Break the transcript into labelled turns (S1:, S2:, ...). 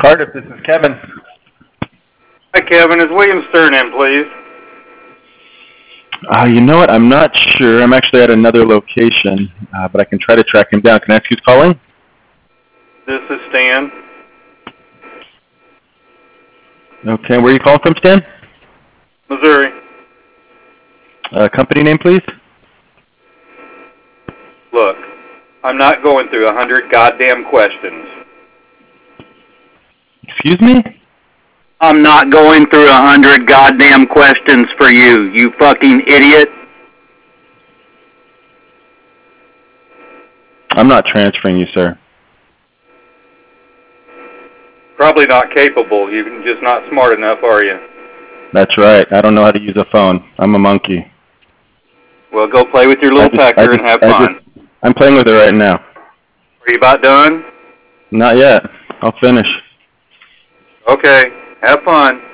S1: Cardiff, this is Kevin.
S2: Hi, Kevin. Is William Stern in, please?
S1: You know what? I'm not sure. I'm actually at another location, but I can try to track him down. Can I ask who's calling?
S2: This is Stan.
S1: Okay, where are you calling from, Stan?
S2: Missouri.
S1: Company name, please?
S2: Look, I'm not going through 100 goddamn questions.
S1: Excuse me?
S2: I'm not going through 100 goddamn questions for you, you fucking idiot.
S1: I'm not transferring you, sir.
S2: Probably not capable. You're just not smart enough, are you?
S1: That's right. I don't know how to use a phone. I'm a monkey.
S2: Well, go play with your little pecker and have fun.
S1: I'm playing with it right now.
S2: Are you about done?
S1: Not yet. I'll finish.
S2: Okay. Have fun.